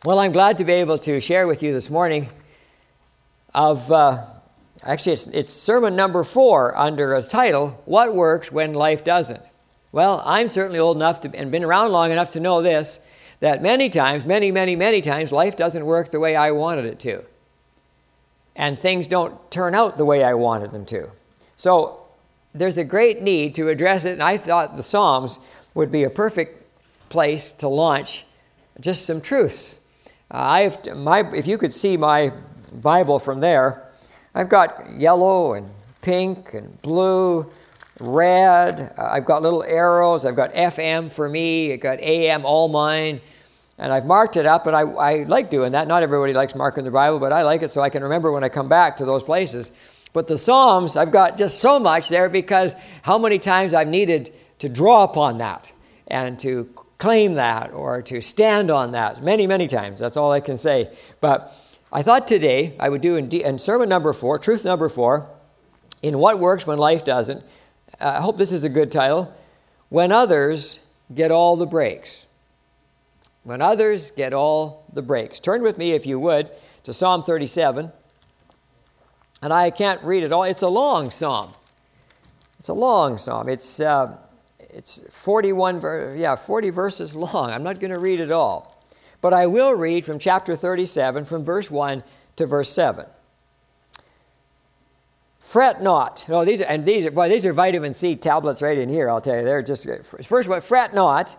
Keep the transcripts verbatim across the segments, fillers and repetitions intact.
Well, I'm glad to be able to share with you this morning of, uh, actually it's, it's sermon number four under a title, What Works When Life Doesn't? Well, I'm certainly old enough to, and been around long enough to know this, that many times, many, many, many times, life doesn't work the way I wanted it to. And things don't turn out the way I wanted them to. So there's a great need to address it, and I thought the Psalms would be a perfect place to launch just some truths. Uh, I've my if you could see my Bible from there, I've got yellow and pink and blue, red. Uh, I've got little arrows. I've got F M for me. I've got A M all mine, and I've marked it up. And I I like doing that. Not everybody likes marking the Bible, but I like it so I can remember when I come back to those places. But the Psalms, I've got just so much there because how many times I've needed to draw upon that and to claim that or to stand on that many, many times. That's all I can say. But I thought today I would do in, D- in sermon number four, truth number four, in What Works When Life Doesn't. Uh, I hope this is a good title. When Others Get All the Breaks. When Others Get All the Breaks. Turn with me, if you would, to Psalm thirty-seven. And I can't read it all. It's a long psalm. It's a long psalm. It's... Uh, It's forty-one, yeah, forty verses long. I'm not going to read it all. But I will read from chapter thirty-seven, from verse one to verse seven. Fret not. No, these are, and these are, boy, these are vitamin C tablets right in here, I'll tell you. They're just, first of all, fret not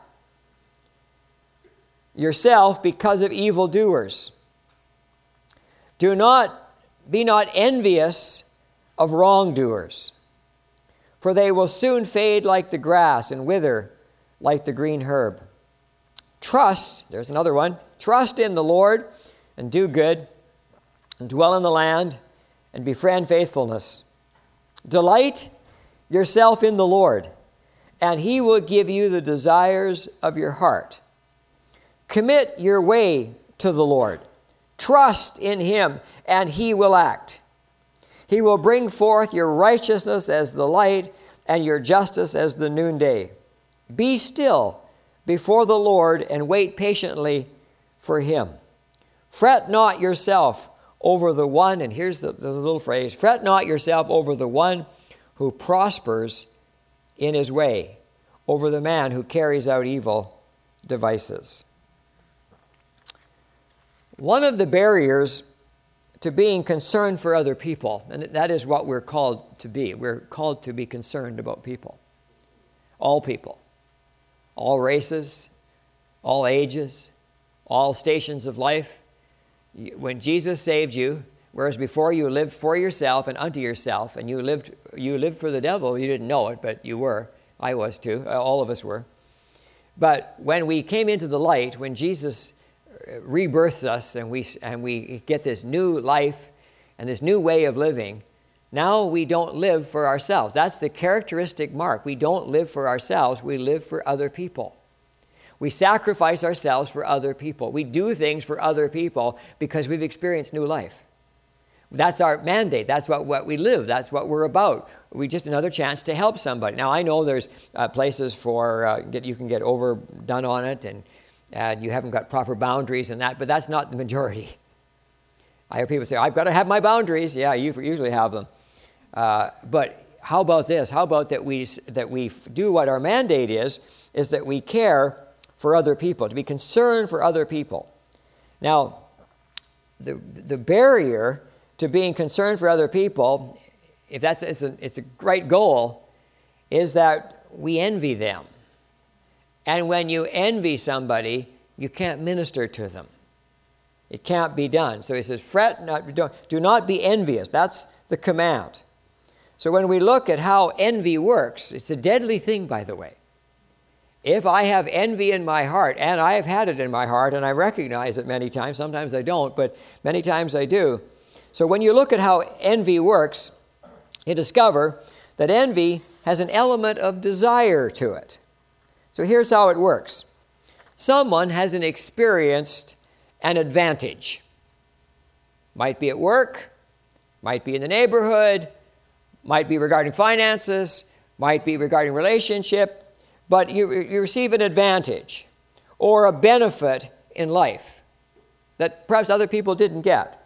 yourself because of evildoers. Do not, be not envious of wrongdoers, for they will soon fade like the grass and wither like the green herb. Trust, there's another one, trust in the Lord and do good and dwell in the land and befriend faithfulness. Delight yourself in the Lord, and he will give you the desires of your heart. Commit your way to the Lord. Trust in him, and he will act. He will bring forth your righteousness as the light and your justice as the noonday. Be still before the Lord and wait patiently for him. Fret not yourself over the one, and here's the, the little phrase, fret not yourself over the one who prospers in his way, over the man who carries out evil devices. One of the barriers to being concerned for other people, and that is what we're called to be. We're called to be concerned about people. All people. All races, all ages, all stations of life. When Jesus saved you, whereas before you lived for yourself and unto yourself, and you lived you lived for the devil, you didn't know it, but you were. I was too. All of us were. But when we came into the light, when Jesus rebirths us and we and we get this new life and this new way of living, now we don't live for ourselves. That's the characteristic mark. We don't live for ourselves. We live for other people. We sacrifice ourselves for other people. We do things for other people because we've experienced new life. That's our mandate. That's what, what we live. That's what we're about. We just another chance to help somebody. Now, I know there's uh, places for uh, get, you can get overdone on it and and you haven't got proper boundaries and that, but that's not the majority. I hear people say, I've got to have my boundaries. Yeah, you usually have them. Uh, but how about this? How about that we that we do what our mandate is, is that we care for other people, to be concerned for other people. Now, the the barrier to being concerned for other people, if that's it's a, it's a great goal, is that we envy them. And when you envy somebody, you can't minister to them. It can't be done. So he says, fret not, do not be envious. That's the command. So when we look at how envy works, it's a deadly thing, by the way. If I have envy in my heart, and I have had it in my heart, and I recognize it many times, sometimes I don't, but many times I do. So when you look at how envy works, you discover that envy has an element of desire to it. So here's how it works. Someone has an experienced an advantage. Might be at work, might be in the neighborhood, might be regarding finances, might be regarding relationship, but you, you receive an advantage or a benefit in life. that perhaps other people didn't get.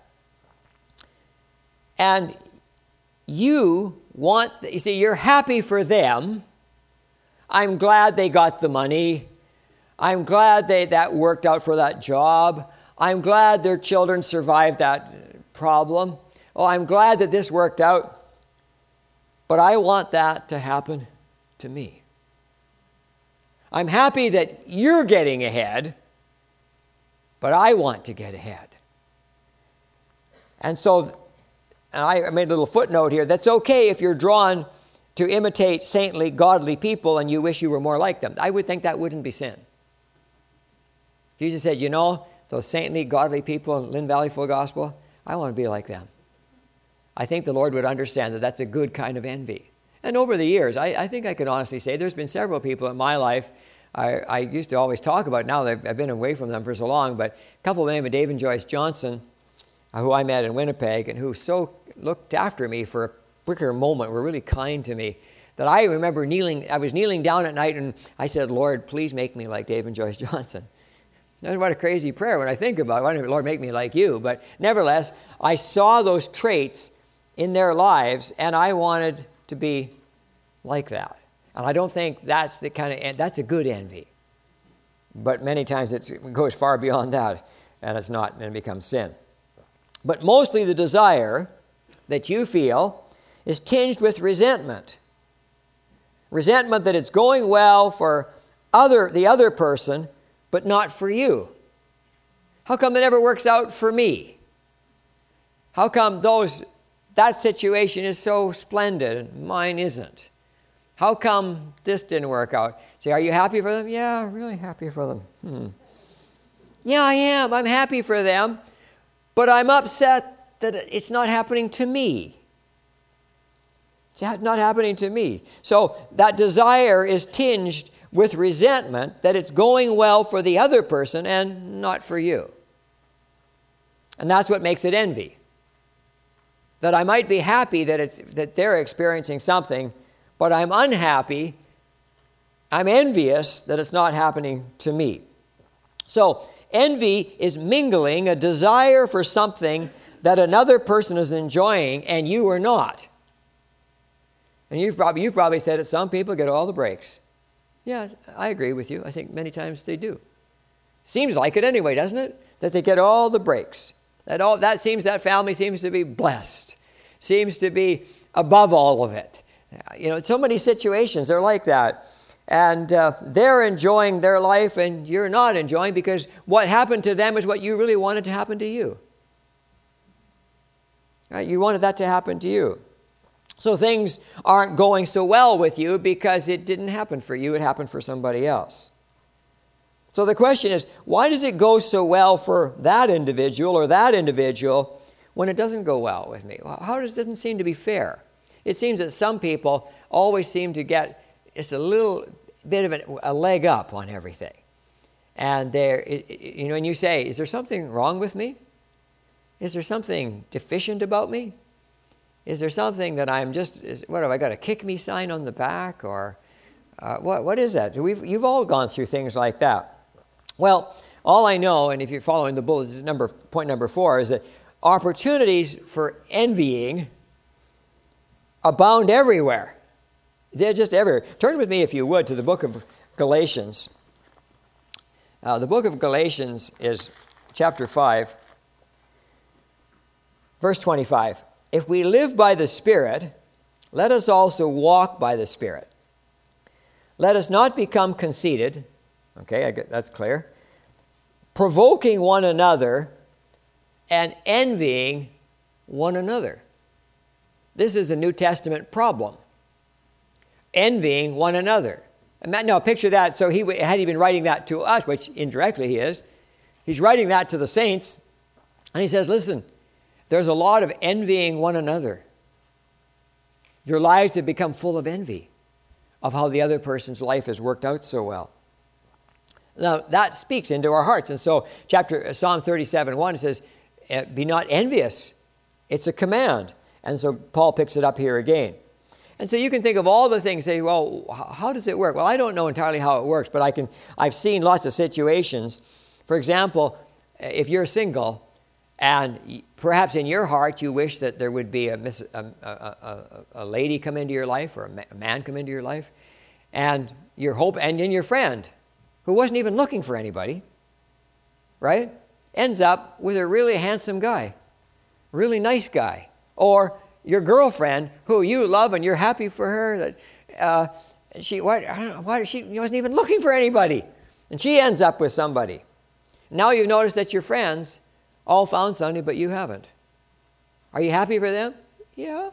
And you want, you see, you're happy for them. I'm glad they got the money. I'm glad they that worked out for that job. I'm glad their children survived that problem. Oh, I'm glad that this worked out. But I want that to happen to me. I'm happy that you're getting ahead, but I want to get ahead. And so, and I made a little footnote here, that's okay if you're drawn to imitate saintly, godly people and you wish you were more like them. I would think that wouldn't be sin. Jesus said, you know, those saintly, godly people in Lynn Valley Full Gospel, I want to be like them. I think the Lord would understand that that's a good kind of envy. And over the years, I, I think I can honestly say there's been several people in my life I, I used to always talk about. Now that I've, I've been away from them for so long, but a couple by the name of Dave and Joyce Johnson, uh, who I met in Winnipeg and who so looked after me for a quicker moment, were really kind to me, that I remember kneeling, I was kneeling down at night and I said, Lord, please make me like Dave and Joyce Johnson. Now, what a crazy prayer when I think about it. Why don't Lord make me like you? But nevertheless, I saw those traits in their lives and I wanted to be like that. And I don't think that's the kind of, that's a good envy. But many times it's, it goes far beyond that and it's not, and it becomes sin. But mostly the desire that you feel is tinged with resentment. Resentment that it's going well for other the other person, but not for you. How come it never works out for me? How come those that situation is so splendid and mine isn't? How come this didn't work out? Say, are you happy for them? Yeah, really happy for them. Hmm. Yeah, I am. I'm happy for them, but I'm upset that it's not happening to me. It's not happening to me. So that desire is tinged with resentment that it's going well for the other person and not for you. And that's what makes it envy. That I might be happy that it's that they're experiencing something, but I'm unhappy, I'm envious that it's not happening to me. So envy is mingling a desire for something that another person is enjoying and you are not. And you've probably, you've probably said that some people get all the breaks. Yeah, I agree with you. I think many times they do. Seems like it anyway, doesn't it? That they get all the breaks. That all that seems that family seems to be blessed. Seems to be above all of it. You know, so many situations are like that. And uh, they're enjoying their life and you're not enjoying because what happened to them is what you really wanted to happen to you. Right? You wanted that to happen to you. So things aren't going so well with you because it didn't happen for you, it happened for somebody else. So the question is, why does it go so well for that individual or that individual when it doesn't go well with me? How does it doesn't seem to be fair? It seems that some people always seem to get just a little bit of an, a leg up on everything. And they're, you know, and you say, is there something wrong with me? Is there something deficient about me? Is there something that I'm just, is, what have I got a kick me sign on the back? Or uh, what? what is that? We've, you've all gone through things like that. Well, all I know, and if you're following the bullet, number, point number four, is that opportunities for envying abound everywhere. They're just everywhere. Turn with me, if you would, to the book of Galatians. Uh, the book of Galatians is chapter five, verse twenty-five. If we live by the Spirit, let us also walk by the Spirit. Let us not become conceited. Okay, I get, that's clear. Provoking one another and envying one another. This is a New Testament problem. Envying one another. Now, picture that. So he had he been writing that to us, which indirectly he is. He's writing that to the saints. And he says, listen, there's a lot of envying one another. Your lives have become full of envy of how the other person's life has worked out so well. Now, that speaks into our hearts. And so chapter Psalm thirty-seven one says, be not envious. It's a command. And so Paul picks it up here again. And so you can think of all the things, say, well, how does it work? Well, I don't know entirely how it works, but I can, I've seen lots of situations. For example, if you're single, and perhaps in your heart you wish that there would be a, a, a, a, a lady come into your life or a man come into your life, and your hope, and then your friend, who wasn't even looking for anybody, right, ends up with a really handsome guy, really nice guy, or your girlfriend who you love and you're happy for her that uh, she what I don't know, why she wasn't even looking for anybody, and she ends up with somebody. Now you've noticed that your friends all found somebody, but you haven't. Are you happy for them? Yeah.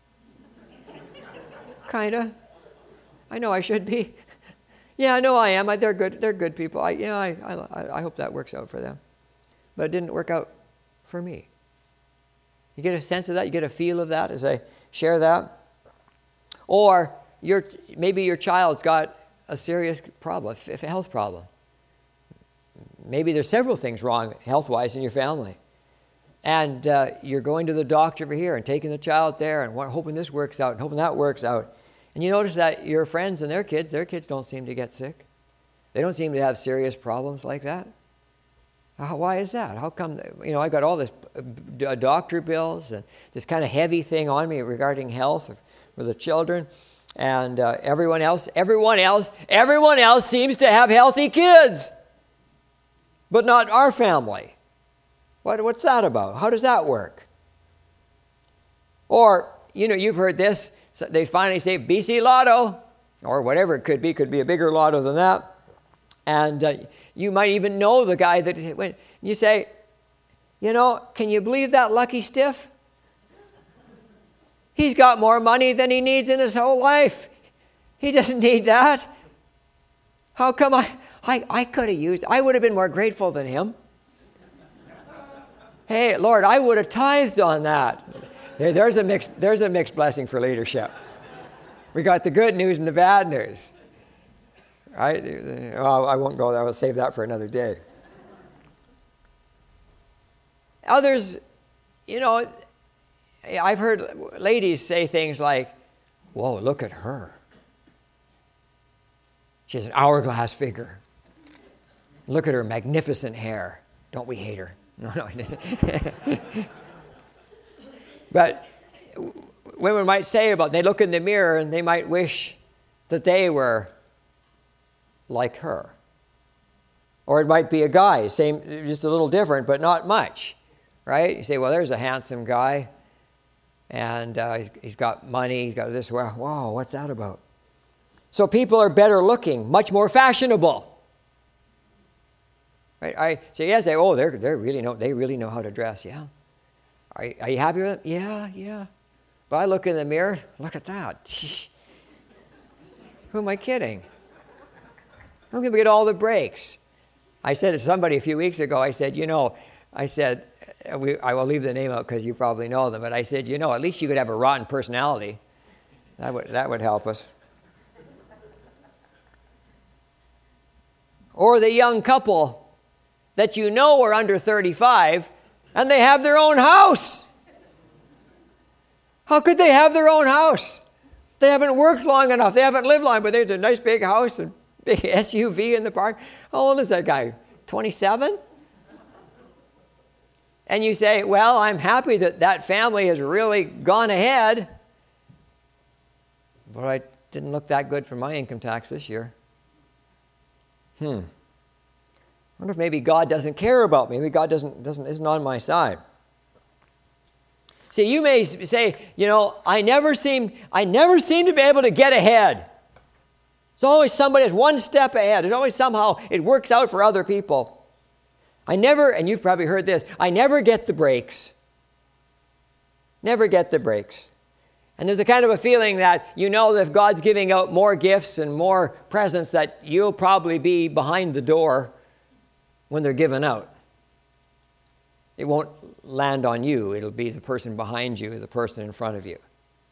Kinda. I know I should be. Yeah, I know I am. I, they're good. They're good people. I, yeah, I, I, I hope that works out for them. But it didn't work out for me. You get a sense of that. You get a feel of that as I share that. Or your maybe your child's got a serious problem, a health problem. Maybe there's several things wrong health-wise in your family. And uh, you're going to the doctor over here and taking the child there and hoping this works out and hoping that works out. And you notice that your friends and their kids, their kids don't seem to get sick. They don't seem to have serious problems like that. How, why is that? How come, you know, I got all this uh, doctor bills and this kind of heavy thing on me regarding health for the children. And uh, everyone else, everyone else, everyone else seems to have healthy kids. But not our family. What, what's that about? How does that work? Or, you know, you've heard this. So they finally say B C Lotto, or whatever it could be. Could be a bigger lotto than that. And uh, you might even know the guy that went. You say, you know, can you believe that lucky stiff? He's got more money than he needs in his whole life. He doesn't need that. How come I... I, I could have used, I would have been more grateful than him. Hey, Lord, I would have tithed on that. There, there's a mixed, there's a mixed blessing for leadership. We got the good news and the bad news. Right? Well, I won't go there. I'll save that for another day. Others, you know, I've heard ladies say things like, whoa, look at her. She has an hourglass figure. Look at her magnificent hair. Don't we hate her? No, no, I didn't. But women might say about, they look in the mirror and they might wish that they were like her. Or it might be a guy, same, just a little different, but not much, right? You say, well, there's a handsome guy, and uh, he's, he's got money, he's got this, well, wow, what's that about? So people are better looking, much more fashionable. Right? I say, yes, they, oh, they're, they're really know, they really know how to dress, yeah. Are, are you happy with it? Yeah, yeah. But I look in the mirror, look at that. Who am I kidding? I'm going to get all the breaks. I said to somebody a few weeks ago, I said, you know, I said, we, I will leave the name out because you probably know them, but I said, you know, at least you could have a rotten personality. That would, that would help us. Or the young couple that you know are under thirty-five and they have their own house. How could they have their own house? They haven't worked long enough. They haven't lived long, but there's a nice big house and big S U V in the park. How old is that guy? twenty-seven? And you say, well, I'm happy that that family has really gone ahead, but I didn't look that good for my income tax this year. Hmm. I wonder if maybe God doesn't care about me. Maybe God doesn't, doesn't isn't on my side. See, you may say, you know, I never seem I never seem to be able to get ahead. There's always somebody that's one step ahead. There's always somehow it works out for other people. I never, and you've probably heard this, I never get the breaks. Never get the breaks. And there's a kind of a feeling that you know that if God's giving out more gifts and more presents, that you'll probably be behind the door when they're given out. It won't land on you. It'll be the person behind you, the person in front of you.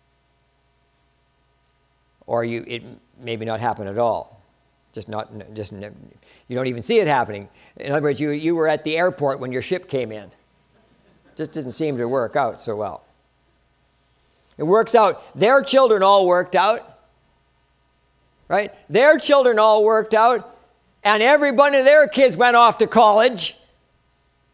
Or you, it maybe not happen at all. Just not, just you don't even see it happening. In other words, you, you were at the airport when your ship came in. Just didn't seem to work out so well. It works out. Their children all worked out. Right? Their children all worked out. And every one of their kids went off to college.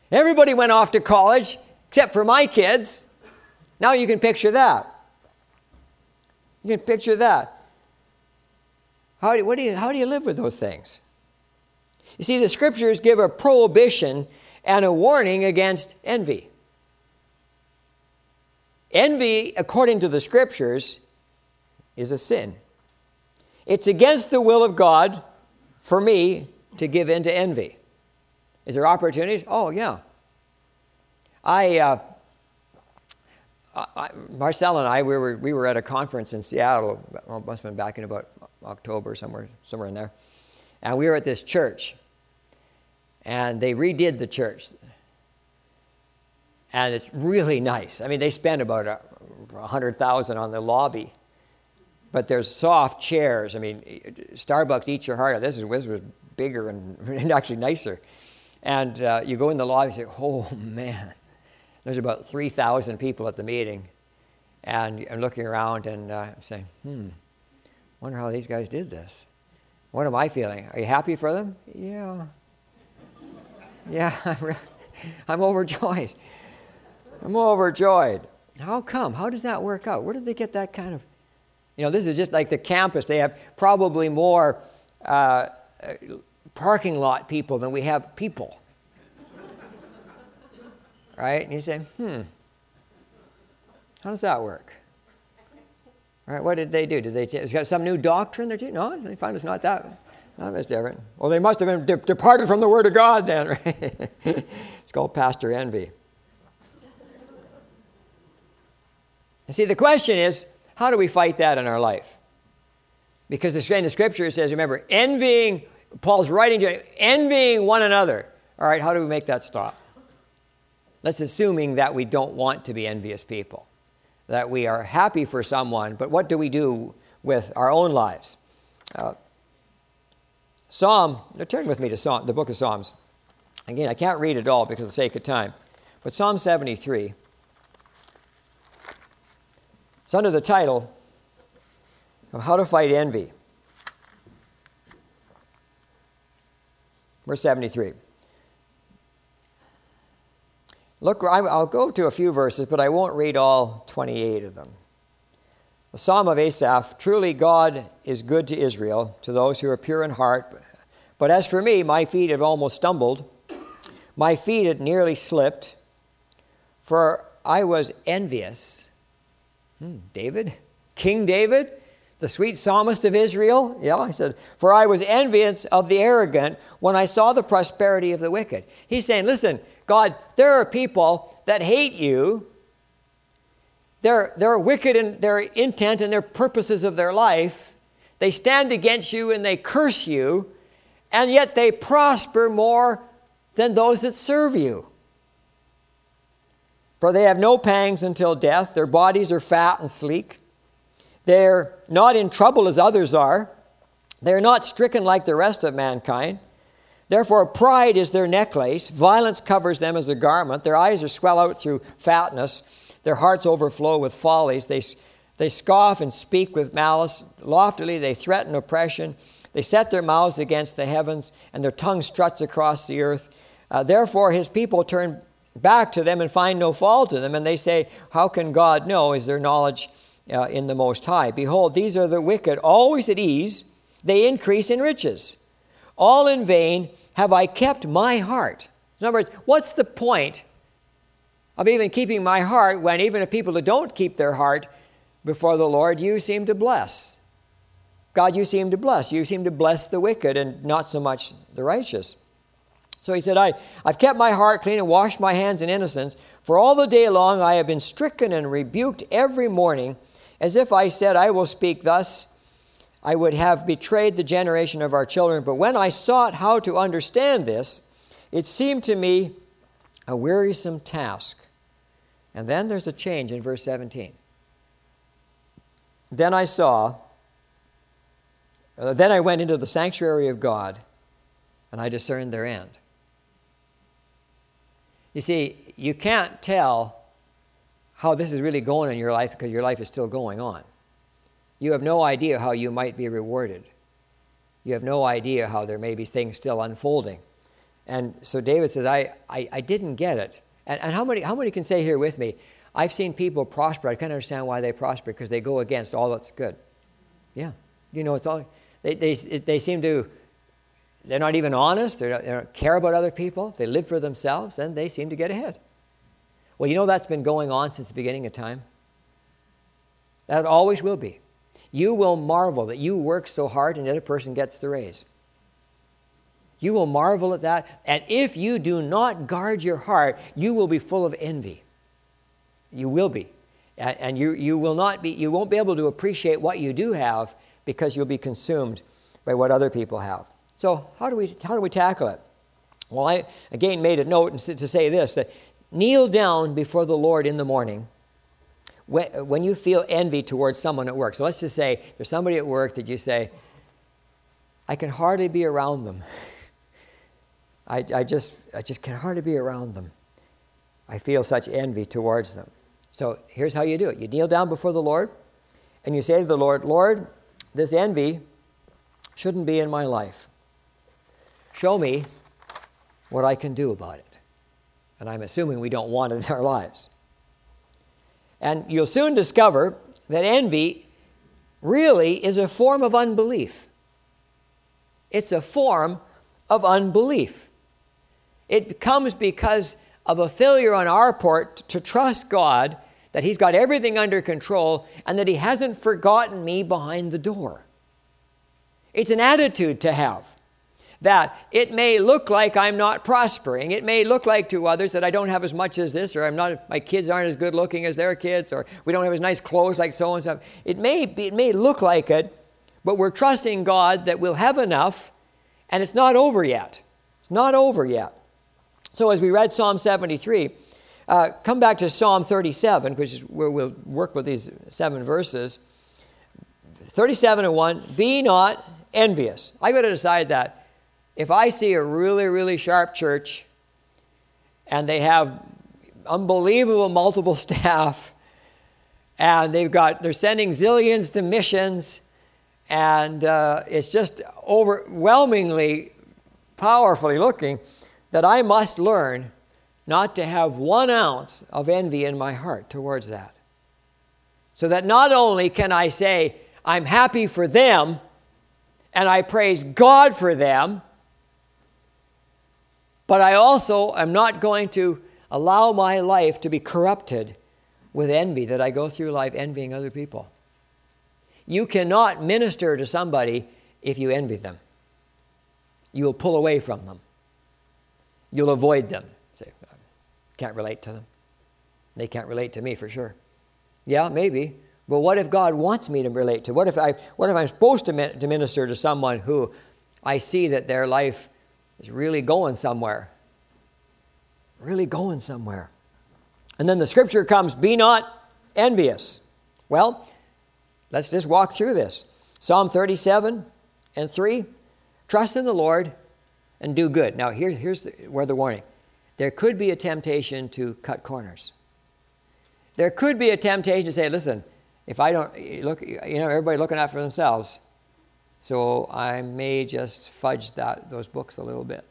Everybody went off to college except for my kids. Now you can picture that. You can picture that. How do, what do you, how do you live with those things? You see, the Scriptures give a prohibition and a warning against envy. Envy, according to the Scriptures, is a sin. It's against the will of God for me to give in to envy. Is there opportunities? Oh, yeah. I, uh, I, Marcel and I, we were we were at a conference in Seattle. Well, it must have been back in about October, somewhere somewhere in there, and we were at this church, and they redid the church, and it's really nice. I mean, they spent about a, a hundred thousand on the lobby. But there's soft chairs. I mean, Starbucks eats your heart out. This is this was bigger and, and actually nicer. And uh, you go in the lobby and say, oh, man. There's about three thousand people at the meeting. And I'm looking around and uh, saying, hmm, wonder how these guys did this. What am I feeling? Are you happy for them? Yeah. Yeah, I'm, re- I'm overjoyed. I'm overjoyed. How come? How does that work out? Where did they get that kind of... You know, this is just like the campus. They have probably more uh, parking lot people than we have people. Right? And you say, hmm, how does that work? Right? What did they do? Did they t- got some new doctrine? They're te- no, they found it's not that. Not much different. Well, they must have been de- departed from the Word of God then. Right? It's called pastor envy. And see, the question is, how do we fight that in our life? Because the, in the Scripture it says, remember, envying, Paul's writing to envying one another. All right, how do we make that stop? Let's assuming that we don't want to be envious people, that we are happy for someone, but what do we do with our own lives? Uh, Psalm, turn with me to Psalm, the book of Psalms. Again, I can't read it all because of the sake of time, but Psalm seventy-three. It's under the title of How to Fight Envy. Verse seventy-three. Look, I'll go to a few verses, but I won't read all twenty-eight of them. The Psalm of Asaph, truly God is good to Israel, to those who are pure in heart. But as for me, my feet have almost stumbled. My feet had nearly slipped, for I was envious. Hmm, David? King David? The sweet psalmist of Israel? Yeah, he said, for I was envious of the arrogant when I saw the prosperity of the wicked. He's saying, listen, God, there are people that hate you. They're, they're wicked in their intent and their purposes of their life. They stand against you and they curse you, and yet they prosper more than those that serve you. For they have no pangs until death. Their bodies are fat and sleek. They're not in trouble as others are. They're not stricken like the rest of mankind. Therefore, pride is their necklace. Violence covers them as a garment. Their eyes are swell out through fatness. Their hearts overflow with follies. They, they scoff and speak with malice. Loftily, they threaten oppression. They set their mouths against the heavens, and their tongue struts across the earth. Uh, therefore, his people turn back to them and find no fault in them. And they say, how can God know? Is there knowledge uh, in the Most High? Behold, these are the wicked, always at ease. They increase in riches. All in vain have I kept my heart. In other words, what's the point of even keeping my heart when even if people who don't keep their heart before the Lord, you seem to bless? God, you seem to bless. You seem to bless the wicked and not so much the righteous. So he said, I, I've kept my heart clean and washed my hands in innocence. For all the day long I have been stricken and rebuked every morning, as if I said, I will speak thus. I would have betrayed the generation of our children. But when I sought how to understand this, it seemed to me a wearisome task. And then there's a change in verse seventeen. Then I saw, uh, then I went into the sanctuary of God, and I discerned their end. You see, you can't tell how this is really going in your life because your life is still going on. You have no idea how you might be rewarded. You have no idea how there may be things still unfolding. And so David says, I, I, I didn't get it. And, and how many how many can say here with me, I've seen people prosper. I can't understand why they prosper, because they go against all that's good. Yeah. You know, it's all, they, they, they seem to, they're not even honest. They're not, they don't care about other people. They live for themselves, and they seem to get ahead. Well, you know that's been going on since the beginning of time. That always will be. You will marvel that you work so hard and the other person gets the raise. You will marvel at that. And if you do not guard your heart, you will be full of envy. You will be. And you, you will not be, you won't be able to appreciate what you do have, because you'll be consumed by what other people have. So how do we, how do we tackle it? Well, I again made a note to say this, that kneel down before the Lord in the morning when, when you feel envy towards someone at work. So let's just say there's somebody at work that you say, I can hardly be around them. I, I just I just can hardly be around them. I feel such envy towards them. So here's how you do it. You kneel down before the Lord, and you say to the Lord, Lord, this envy shouldn't be in my life. Show me what I can do about it. And I'm assuming we don't want it in our lives. And you'll soon discover that envy really is a form of unbelief. It's a form of unbelief. It comes because of a failure on our part to trust God that He's got everything under control and that He hasn't forgotten me behind the door. It's an attitude to have, that it may look like I'm not prospering. It may look like to others that I don't have as much as this, or I'm not, my kids aren't as good looking as their kids, or we don't have as nice clothes like so and so. It may be, it may look like it, but we're trusting God that we'll have enough, and it's not over yet. It's not over yet. So as we read Psalm seventy-three, uh, come back to Psalm thirty-seven, which is where we'll work with these seven verses. thirty-seven and one, be not envious. I've got to decide that if I see a really, really sharp church and they have unbelievable multiple staff and they've got, they're sending zillions to missions and uh, it's just overwhelmingly powerfully looking, that I must learn not to have one ounce of envy in my heart towards that. So that not only can I say, I'm happy for them, and I praise God for them, but I also am not going to allow my life to be corrupted with envy, that I go through life envying other people. You cannot minister to somebody if you envy them. You will pull away from them. You'll avoid them. Say, can't relate to them. They can't relate to me for sure. Yeah, maybe. But what if God wants me to relate to? What if I? What if I'm supposed to, min- to minister to someone who I see that their life is really going somewhere? Really going somewhere. And then the scripture comes, be not envious. Well, let's just walk through this. Psalm thirty-seven and three, trust in the Lord and do good. Now, here, here's the, where the warning. There could be a temptation to cut corners. There could be a temptation to say, listen, if I don't, look, you know, everybody looking out for themselves, so I may just fudge that those books a little bit.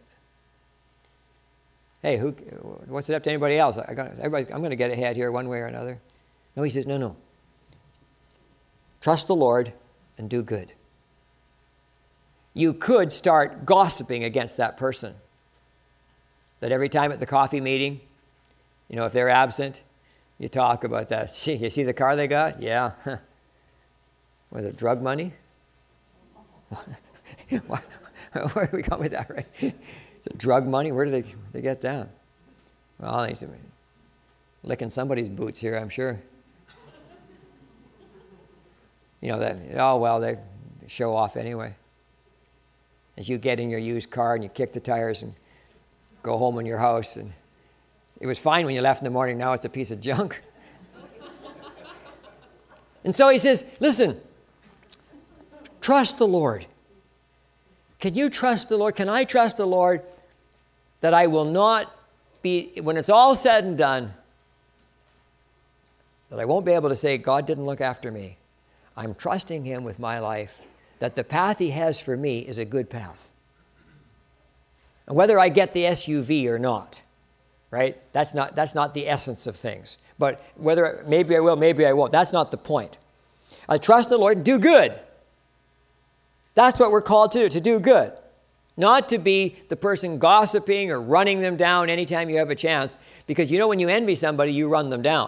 Hey, who? What's it up to anybody else? I got, everybody, I'm going to get ahead here one way or another. No, he says, no, no. Trust the Lord and do good. You could start gossiping against that person. That every time at the coffee meeting, you know, if they're absent, you talk about that. See, you see the car they got? Yeah. Was it drug money? Where do we come with that, right? Is it drug money? Where do they, they get that? Well, they're licking somebody's boots here, I'm sure. You know, that, oh, well, they show off anyway. As you get in your used car and you kick the tires and go home in your house, and it was fine when you left in the morning, now it's a piece of junk. And so he says, listen, trust the Lord. Can you trust the Lord? Can I trust the Lord that I will not be, when it's all said and done, that I won't be able to say, God didn't look after me. I'm trusting Him with my life, that the path He has for me is a good path. And whether I get the S U V or not, right? That's not, that's not the essence of things. But whether, maybe I will, maybe I won't. That's not the point. I trust the Lord and do good. That's what we're called to do, to do good. Not to be the person gossiping or running them down anytime you have a chance. Because you know when you envy somebody, you run them down.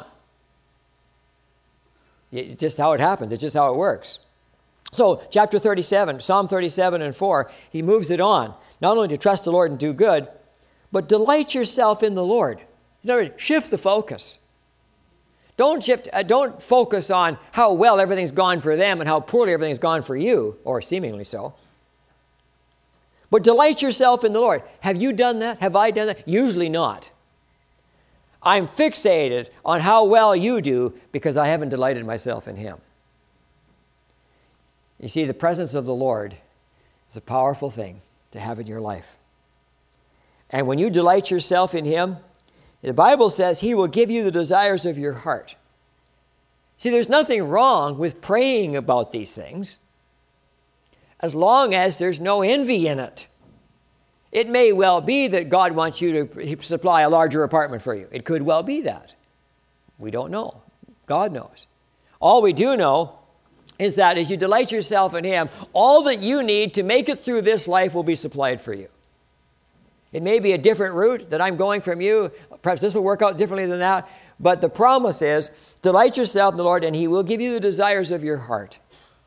It's just how it happens. It's just how it works. So chapter thirty-seven, Psalm thirty-seven and four, he moves it on. Not only to trust the Lord and do good, but delight yourself in the Lord. In other words, shift the focus. Don't shift, uh, don't focus on how well everything's gone for them and how poorly everything's gone for you, or seemingly so. But delight yourself in the Lord. Have you done that? Have I done that? Usually not. I'm fixated on how well you do because I haven't delighted myself in Him. You see, the presence of the Lord is a powerful thing to have in your life. And when you delight yourself in Him, the Bible says He will give you the desires of your heart. See, there's nothing wrong with praying about these things as long as there's no envy in it. It may well be that God wants you to supply a larger apartment for you. It could well be that. We don't know. God knows. All we do know is that as you delight yourself in Him, all that you need to make it through this life will be supplied for you. It may be a different route that I'm going from you. Perhaps this will work out differently than that. But the promise is, delight yourself in the Lord, and He will give you the desires of your heart.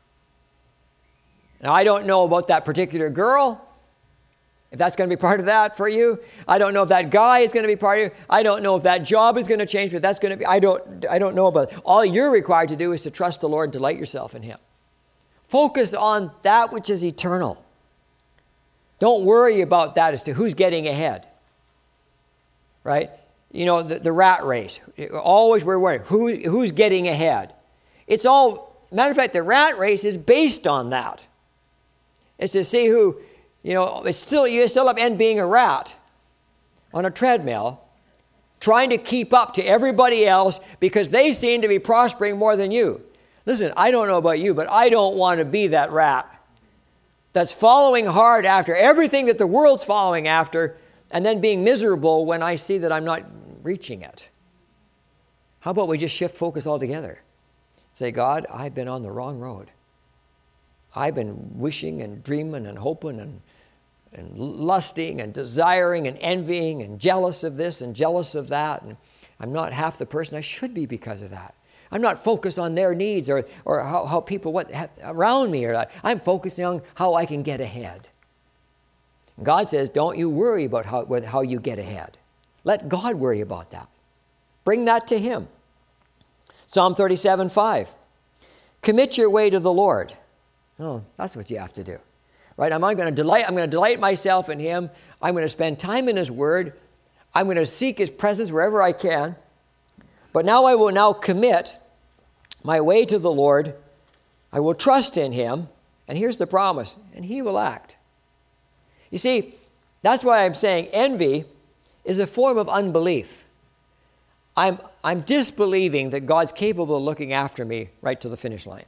Now, I don't know about that particular girl, if that's going to be part of that for you. I don't know if that guy is going to be part of you. I don't know if that job is going to change, but that's going to be, I don't, I don't know about it. All you're required to do is to trust the Lord and delight yourself in Him. Focus on that which is eternal. Don't worry about that as to who's getting ahead, right? You know, the, the rat race. Always we're worried, who, who's getting ahead? It's all, matter of fact, the rat race is based on that. It's to see who, you know, it's still, you still up end being a rat on a treadmill, trying to keep up to everybody else because they seem to be prospering more than you. Listen, I don't know about you, but I don't want to be that rat that's following hard after everything that the world's following after and then being miserable when I see that I'm not reaching it. How about we just shift focus altogether? Say, God, I've been on the wrong road. I've been wishing and dreaming and hoping and, and lusting and desiring and envying and jealous of this and jealous of that. And I'm not half the person I should be because of that. I'm not focused on their needs or, or how, how people what around me are. That. I'm focusing on how I can get ahead. And God says, don't you worry about how, how you get ahead. Let God worry about that. Bring that to Him. Psalm thirty-seven five. Commit your way to the Lord. Oh, that's what you have to do. Right? I'm, I'm going to delight, I'm going to delight myself in Him. I'm going to spend time in His Word. I'm going to seek His presence wherever I can. But now I will now commit my way to the Lord. I will trust in Him. And here's the promise. And He will act. You see, that's why I'm saying envy is a form of unbelief. I'm, I'm disbelieving that God's capable of looking after me right to the finish line.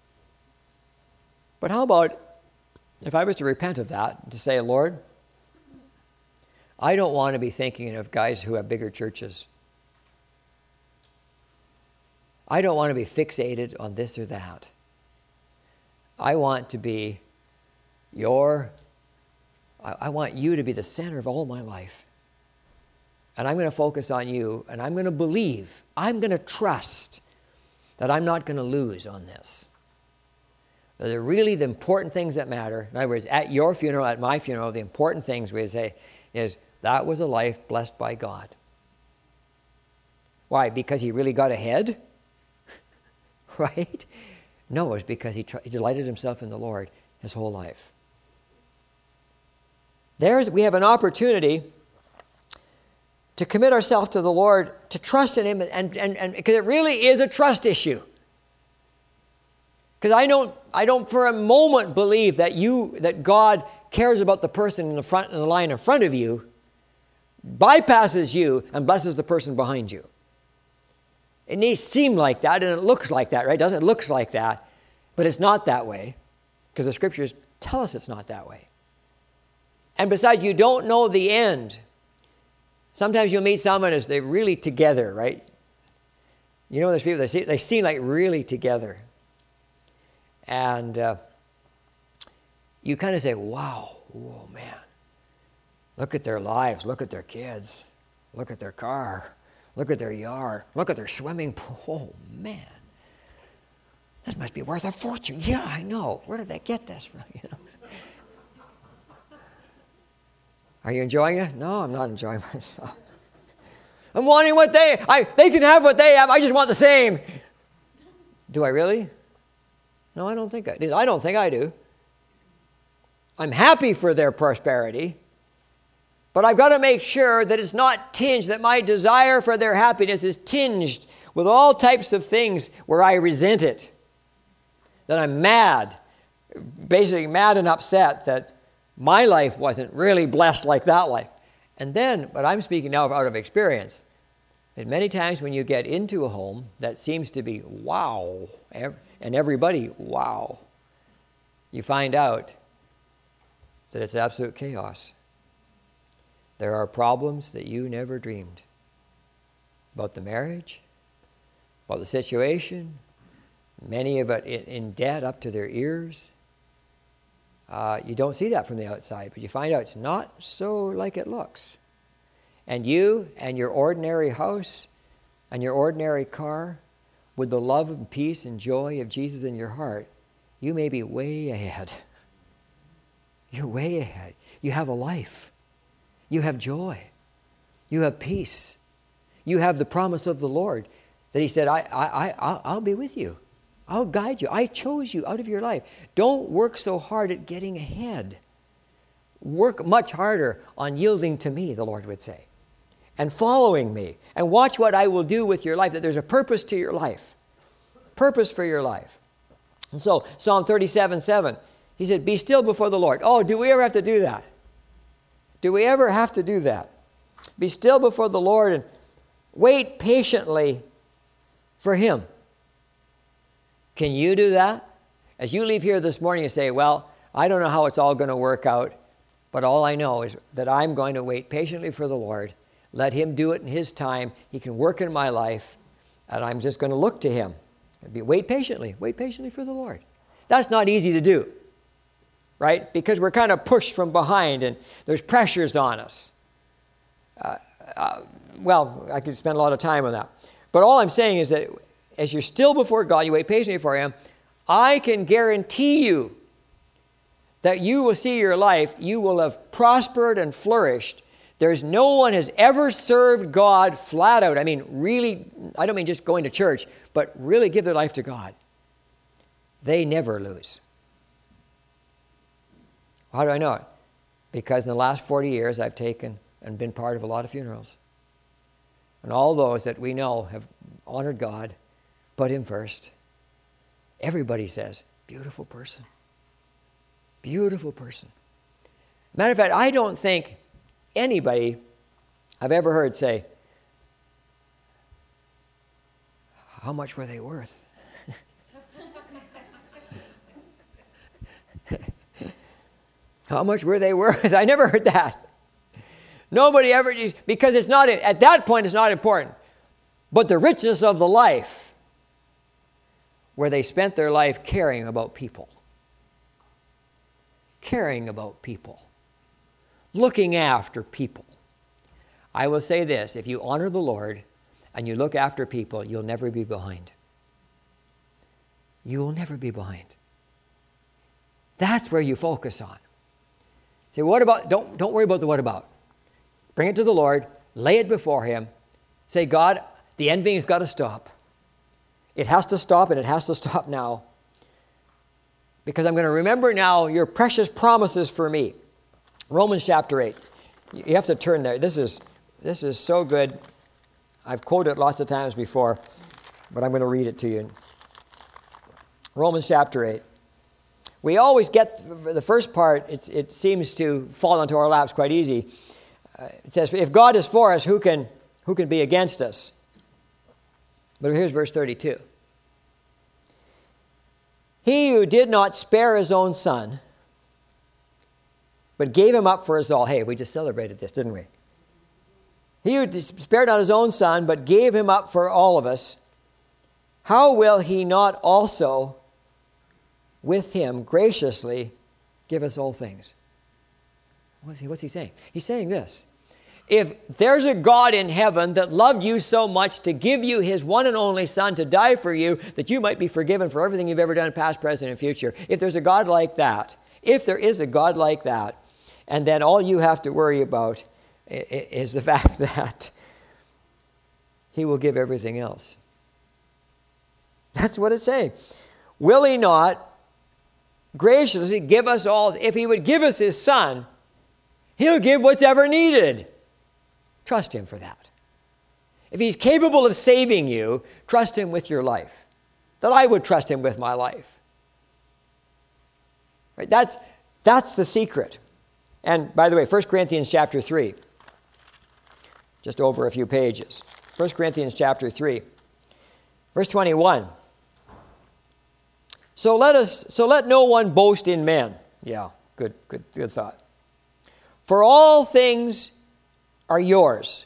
But how about if I was to repent of that, to say, Lord, I don't want to be thinking of guys who have bigger churches. I don't want to be fixated on this or that. I want to be your, I, I want you to be the center of all my life. And I'm going to focus on you, and I'm going to believe, I'm going to trust that I'm not going to lose on this. That they're really the important things that matter. In other words, at your funeral, at my funeral, the important things we say is, that was a life blessed by God. Why? Because he really got ahead? Right? No, it's because he, tr- he delighted himself in the Lord his whole life. There's, we have an opportunity to commit ourselves to the Lord, to trust in him, and and and because it really is a trust issue. Because I don't, I don't for a moment believe that you, that God cares about the person in the front, in the line in front of you, bypasses you, and blesses the person behind you. It may seem like that, and it looks like that, right? Doesn't it look like that? But it's not that way, because the Scriptures tell us it's not that way. And besides, you don't know the end. Sometimes you'll meet someone as they're really together, right? You know, there's people that seem, they seem like really together. And uh, you kind of say, wow, oh man, look at their lives, look at their kids, look at their car, look at their yard, look at their swimming pool. Oh man, this must be worth a fortune. Yeah, I know. Where did they get this from? You know? Are you enjoying it? No, I'm not enjoying myself. I'm wanting what they, I, they can have what they have. I just want the same. Do I really? No, I don't think I do. I don't think I do. I'm happy for their prosperity, but I've got to make sure that it's not tinged, that my desire for their happiness is tinged with all types of things where I resent it, that I'm mad, basically mad and upset that my life wasn't really blessed like that life. And then, but I'm speaking now out of experience, that many times when you get into a home that seems to be wow, and everybody wow, you find out that it's absolute chaos. There are problems that you never dreamed about the marriage, about the situation, many of it in debt up to their ears. Uh, you don't see that from the outside, but you find out it's not so like it looks. And you and your ordinary house and your ordinary car, with the love and peace and joy of Jesus in your heart, you may be way ahead. You're way ahead. You have a life. You have joy. You have peace. You have the promise of the Lord that He said, I, I, I, I'll be with you. I'll guide you. I chose you out of your life. Don't work so hard at getting ahead. Work much harder on yielding to me, the Lord would say, and following me. And watch what I will do with your life, that there's a purpose to your life. Purpose for your life. And so, Psalm thirty-seven seven, he said, be still before the Lord. Oh, do we ever have to do that? Do we ever have to do that? Be still before the Lord and wait patiently for Him. Can you do that? As you leave here this morning, you say, well, I don't know how it's all going to work out, but all I know is that I'm going to wait patiently for the Lord. Let Him do it in His time. He can work in my life, and I'm just going to look to Him. Wait patiently. Wait patiently for the Lord. That's not easy to do, right? Because we're kind of pushed from behind, and there's pressures on us. Uh, uh, well, I could spend a lot of time on that. But all I'm saying is that as you're still before God, you wait patiently for Him, I can guarantee you that you will see your life, you will have prospered and flourished. There's no one has ever served God flat out. I mean, really, I don't mean just going to church, but really give their life to God. They never lose. How do I know it? Because in the last forty years, I've taken and been part of a lot of funerals. And all those that we know have honored God, put Him first. Everybody says, beautiful person. Beautiful person. Matter of fact, I don't think anybody I've ever heard say, how much were they worth? How much were they worth? I never heard that. Nobody ever, because it's not, at that point it's not important. But the richness of the life, where they spent their life caring about people. Caring about people. Looking after people. I will say this, if you honor the Lord and you look after people, you'll never be behind. You will never be behind. That's where you focus on. Say, what about, don't, don't worry about the what about. Bring it to the Lord, lay it before Him. Say, God, the envying's got to stop. It has to stop, and it has to stop now. Because I'm going to remember now your precious promises for me. Romans chapter eight. You have to turn there. This is, this is so good. I've quoted it lots of times before, but I'm going to read it to you. Romans chapter eight. We always get the first part, it, it seems to fall into our laps quite easy. Uh, it says, if God is for us, who can, who can be against us? But here's verse thirty-two. He who did not spare His own Son, but gave him up for us all. Hey, we just celebrated this, didn't we? He who spared not his own son, but gave him up for all of us, how will he not also with him graciously give us all things? What's he, what's he saying? He's saying this. If there's a God in heaven that loved you so much to give you his one and only son to die for you, that you might be forgiven for everything you've ever done, past, present, and future. If there's a God like that, if there is a God like that, and then all you have to worry about is the fact that he will give everything else. That's what it's saying. Will he not graciously give us all? If he would give us his son, he'll give what's ever needed. Trust him for that. If he's capable of saving you, trust him with your life. That I would trust him with my life. Right? That's, that's the secret. And by the way, First Corinthians chapter three. Just over a few pages. First Corinthians chapter three. Verse twenty-one. So let us so let no one boast in men. Yeah, good, good, good thought. For all things are yours.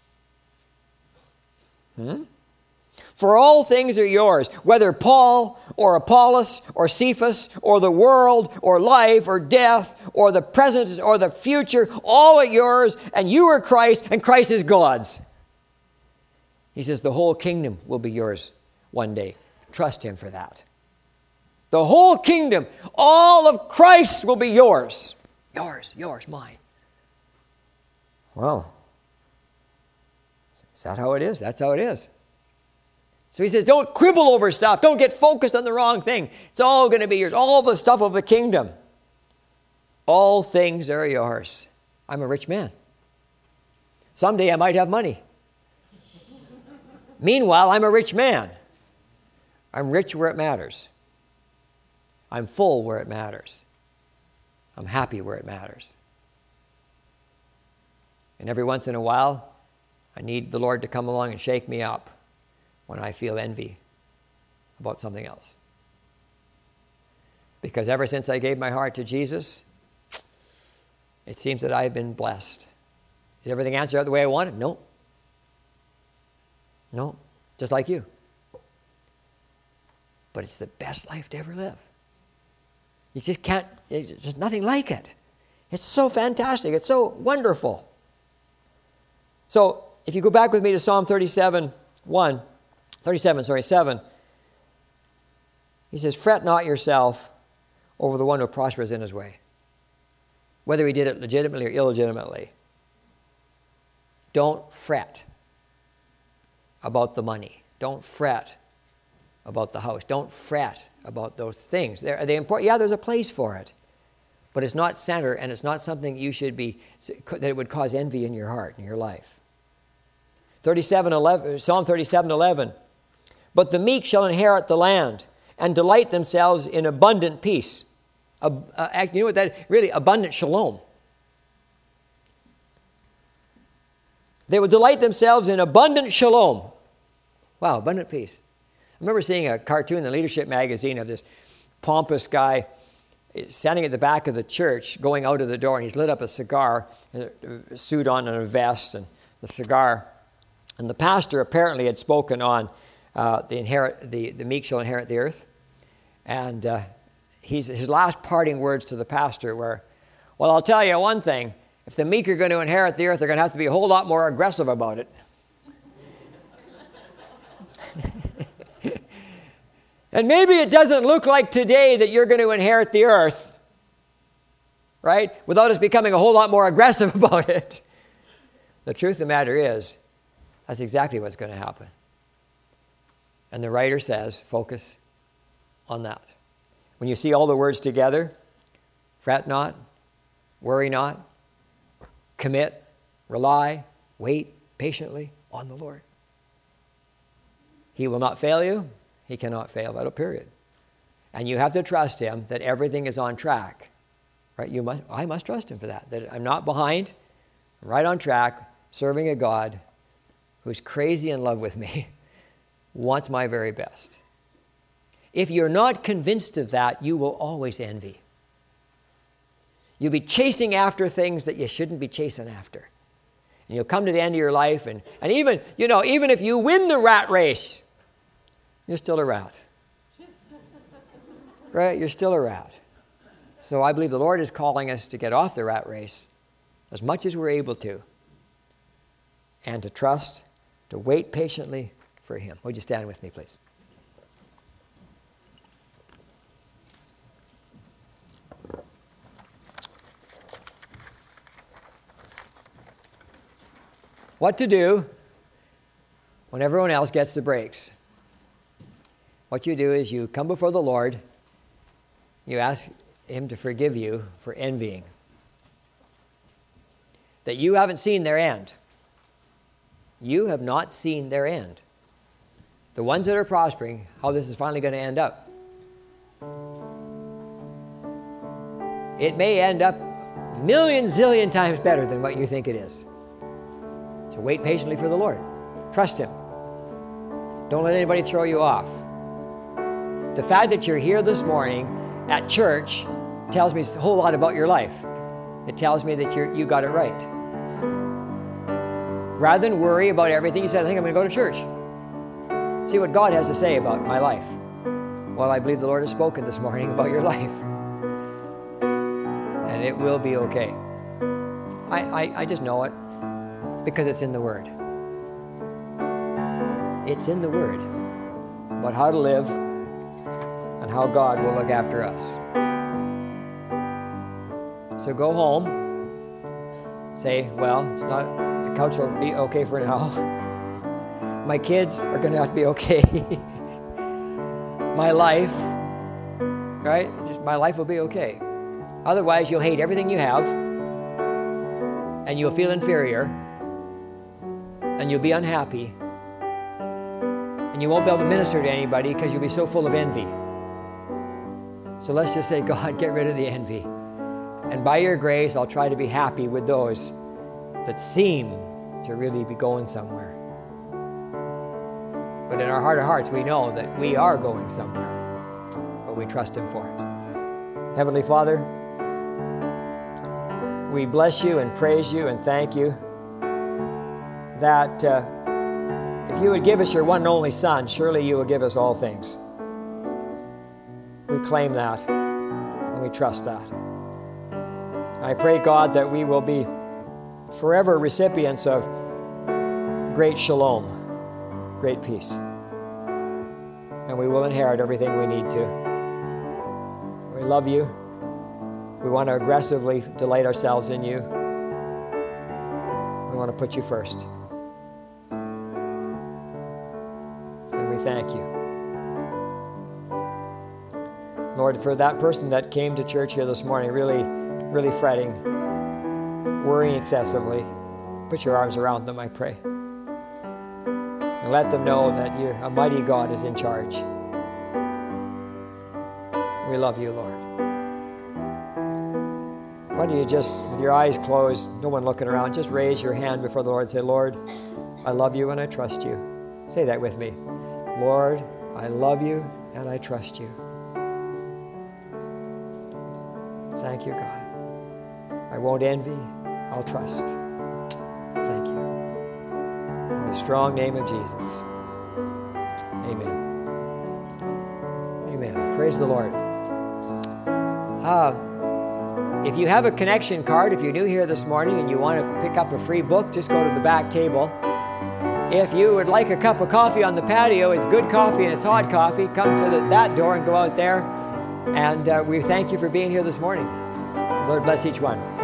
Hmm? For all things are yours, whether Paul or Apollos or Cephas or the world or life or death or the present or the future, all are yours, and you are Christ, and Christ is God's. He says the whole kingdom will be yours one day. Trust him for that. The whole kingdom, all of Christ will be yours. Yours, yours, mine. Well, is that how it is? That's how it is. So he says, don't quibble over stuff. Don't get focused on the wrong thing. It's all going to be yours. All the stuff of the kingdom. All things are yours. I'm a rich man. Someday I might have money. Meanwhile, I'm a rich man. I'm rich where it matters. I'm full where it matters. I'm happy where it matters. And every once in a while, I need the Lord to come along and shake me up when I feel envy about something else. Because ever since I gave my heart to Jesus, it seems that I've been blessed. Did everything answer out the way I wanted? No. No. Just like you. But it's the best life to ever live. You just can't, there's just nothing like it. It's so fantastic. It's so wonderful. So, if you go back with me to Psalm thirty-seven, one, thirty-seven, sorry, seven, he says, fret not yourself over the one who prospers in his way, whether he did it legitimately or illegitimately. Don't fret about the money. Don't fret about the house. Don't fret about those things. They're, are they important? Yeah, there's a place for it. But it's not center, and it's not something you should be, that it would cause envy in your heart, in your life. thirty-seven eleven, Psalm thirty-seven eleven. But the meek shall inherit the land and delight themselves in abundant peace. Uh, uh, you know what that is? Really, abundant shalom. They will delight themselves in abundant shalom. Wow, abundant peace. I remember seeing a cartoon in the Leadership magazine of this pompous guy standing at the back of the church, going out of the door, and he's lit up a cigar, a suit on and a vest, and the cigar. And the pastor apparently had spoken on uh, the inherit the, the meek shall inherit the earth. And uh, he's, his last parting words to the pastor were, well, I'll tell you one thing. If the meek are going to inherit the earth, they're going to have to be a whole lot more aggressive about it. And maybe it doesn't look like today that you're going to inherit the earth, right? Without us becoming a whole lot more aggressive about it. The truth of the matter is, that's exactly what's going to happen. And the writer says, focus on that. When you see all the words together, fret not, worry not, commit, rely, wait patiently on the Lord. He will not fail you. He cannot fail, that period. And you have to trust him that everything is on track. Right? You must, I must trust him for that. That I'm not behind, I'm right on track, serving a God who's crazy in love with me, wants my very best. If you're not convinced of that, you will always envy. You'll be chasing after things that you shouldn't be chasing after. And you'll come to the end of your life, and, and even, you know, even if you win the rat race, you're still a rat. Right? You're still a rat. So I believe the Lord is calling us to get off the rat race as much as we're able to, and to trust, to wait patiently for Him. Would you stand with me, please? What to do when everyone else gets the breaks? What you do is you come before the Lord, you ask Him to forgive you for envying, that you haven't seen their end. You have not seen their end. The ones that are prospering, how this is finally going to end up. It may end up a million zillion times better than what you think it is. So wait patiently for the Lord. Trust Him. Don't let anybody throw you off. The fact that you're here this morning at church tells me a whole lot about your life. It tells me that you're, you got it right. Rather than worry about everything, you said, I think I'm going to go to church. See what God has to say about my life. Well, I believe the Lord has spoken this morning about your life. And it will be okay. I, I, I just know it because it's in the Word. It's in the Word about how to live and how God will look after us. So go home. Say, well, it's not, the couch will be okay for now. My kids are going to have to be okay. My life, right? Just my life will be okay. Otherwise, you'll hate everything you have, and you'll feel inferior, and you'll be unhappy, and you won't be able to minister to anybody because you'll be so full of envy. So let's just say, God, get rid of the envy. And by your grace, I'll try to be happy with those that seem to really be going somewhere. But in our heart of hearts, we know that we are going somewhere, but we trust Him for it. Heavenly Father, we bless You and praise You and thank You that uh, if You would give us Your one and only Son, surely You will give us all things. We claim that and we trust that. I pray, God, that we will be forever recipients of great shalom, great peace. And we will inherit everything we need to. We love You. We want to aggressively delight ourselves in You. We want to put You first. And we thank You. Lord, for that person that came to church here this morning, really, really fretting, worrying excessively, put Your arms around them, I pray. And let them know that Your a mighty God is in charge. We love You, Lord. Why don't you just, with your eyes closed, no one looking around, just raise your hand before the Lord and say, Lord, I love You and I trust You. Say that with me. Lord, I love You and I trust You. Thank You, God. I won't envy, I'll trust. Thank You. In the strong name of Jesus. Amen. Amen. Praise the Lord. Uh, if you have a connection card, if you're new here this morning and you want to pick up a free book, just go to the back table. If you would like a cup of coffee on the patio, it's good coffee and it's hot coffee, come to the, that door and go out there. And uh, we thank you for being here this morning. Lord bless each one.